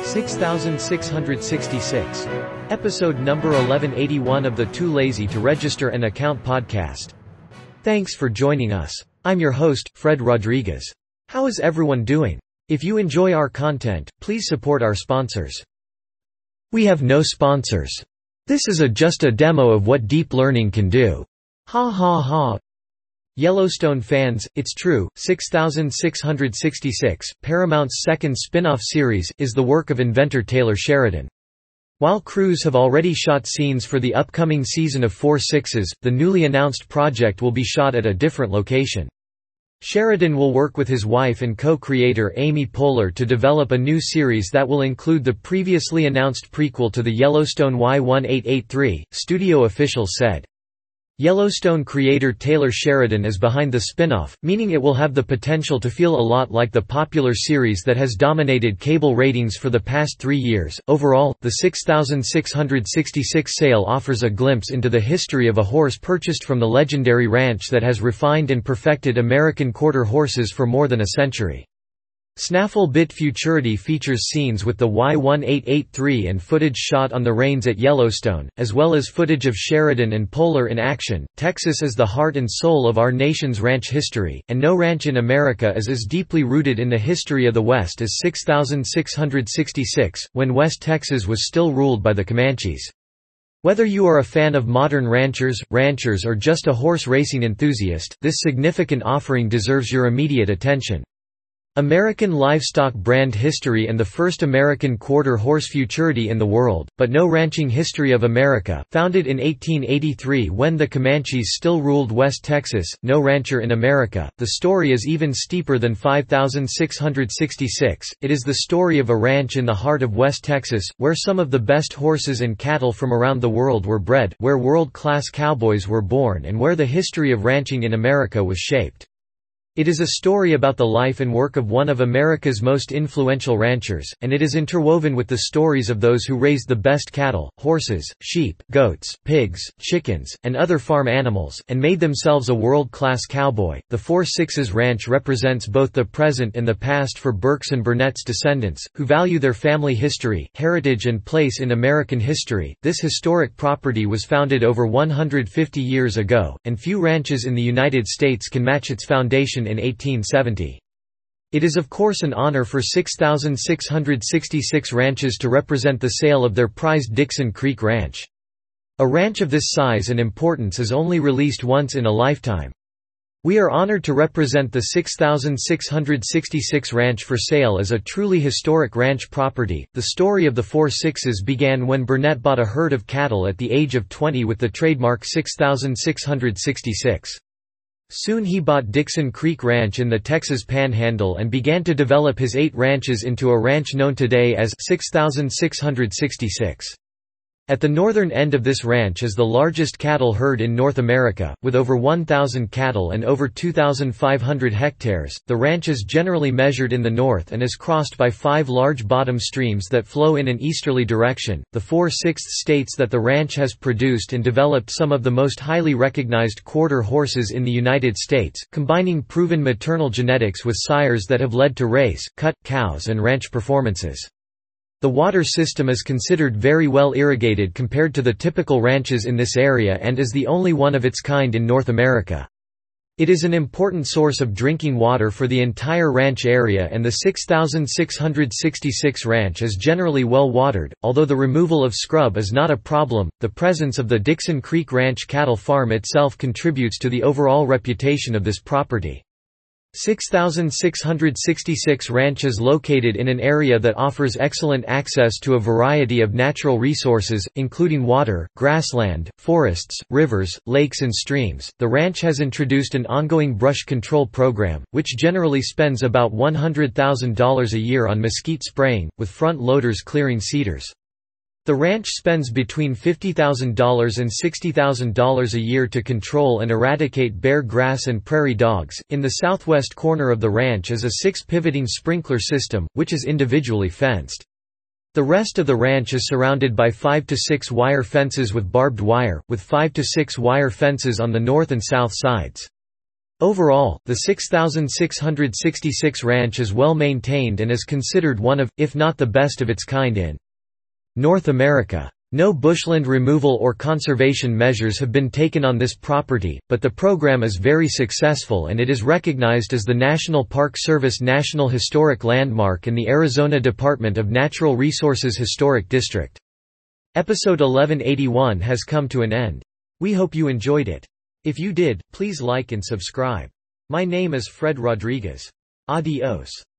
6666. Episode number 1181 of the Too Lazy to Register an Account podcast. Thanks for joining us. I'm your host, Fred Rodriguez. How is everyone doing? If you enjoy our content, please support our sponsors. We have no sponsors. This is just a demo of what deep learning can do. Ha ha ha. Yellowstone fans, it's true, 6666, Paramount's second spin-off series, is the work of inventor Taylor Sheridan. While crews have already shot scenes for the upcoming season of 4 Sixes, the newly announced project will be shot at a different location. Sheridan will work with his wife and co-creator Amy Poehler to develop a new series that will include the previously announced prequel to the Yellowstone Y1883, studio officials said. Yellowstone creator Taylor Sheridan is behind the spin-off, meaning it will have the potential to feel a lot like the popular series that has dominated cable ratings for the past 3 years. Overall, the 6666 sale offers a glimpse into the history of a horse purchased from the legendary ranch that has refined and perfected American quarter horses for more than a century. Snaffle Bit Futurity features scenes with the Y1883 and footage shot on the range at Yellowstone, as well as footage of Sheridan and Poehler in action. Texas is the heart and soul of our nation's ranch history, and no ranch in America is as deeply rooted in the history of the West as 6666, when West Texas was still ruled by the Comanches. Whether you are a fan of modern ranchers, or just a horse racing enthusiast, this significant offering deserves your immediate attention. American livestock brand history and the first American quarter horse futurity in the world, but no ranching history of America, founded in 1883 when the Comanches still ruled West Texas, no rancher in America. The story is even steeper than 5666, it is the story of a ranch in the heart of West Texas, where some of the best horses and cattle from around the world were bred, where world-class cowboys were born and where the history of ranching in America was shaped. It is a story about the life and work of one of America's most influential ranchers, and it is interwoven with the stories of those who raised the best cattle, horses, sheep, goats, pigs, chickens, and other farm animals, and made themselves a world-class cowboy. The 4 Sixes Ranch represents both the present and the past for Burks and Burnett's descendants, who value their family history, heritage, and place in American history. This historic property was founded over 150 years ago, and few ranches in the United States can match its foundation in 1870. It is of course an honor for 6666 ranches to represent the sale of their prized Dixon Creek Ranch. A ranch of this size and importance is only released once in a lifetime. We are honored to represent the 6666 ranch for sale as a truly historic ranch property. The story of the 4 Sixes began when Burnett bought a herd of cattle at the age of 20 with the trademark 6666. Soon he bought Dixon Creek Ranch in the Texas Panhandle and began to develop his 8 ranches into a ranch known today as 6666. At the northern end of this ranch is the largest cattle herd in North America, with over 1,000 cattle and over 2,500 hectares. The ranch is generally measured in the north and is crossed by 5 large bottom streams that flow in an easterly direction. The 4/6 states that the ranch has produced and developed some of the most highly recognized quarter horses in the United States, combining proven maternal genetics with sires that have led to race, cut, cows, and ranch performances. The water system is considered very well irrigated compared to the typical ranches in this area and is the only one of its kind in North America. It is an important source of drinking water for the entire ranch area, and the 6666 ranch is generally well watered. Although the removal of scrub is not a problem, the presence of the Dixon Creek Ranch cattle farm itself contributes to the overall reputation of this property. 6666 Ranch is located in an area that offers excellent access to a variety of natural resources, including water, grassland, forests, rivers, lakes, and streams. The ranch has introduced an ongoing brush control program, which generally spends about $100,000 a year on mesquite spraying, with front loaders clearing cedars. The ranch spends between $50,000 and $60,000 a year to control and eradicate bear grass and prairie dogs. In the southwest corner of the ranch is a 6-pivoting sprinkler system, which is individually fenced. The rest of the ranch is surrounded by 5 to 6 wire fences with barbed wire, with 5 to 6 wire fences on the north and south sides. Overall, the 6,666 ranch is well maintained and is considered one of, if not the best of its kind in North America. No bushland removal or conservation measures have been taken on this property, but the program is very successful and it is recognized as the National Park Service National Historic Landmark and the Arizona Department of Natural Resources Historic District. Episode 1181 has come to an end. We hope you enjoyed it. If you did, please like and subscribe. My name is Fred Rodriguez. Adios.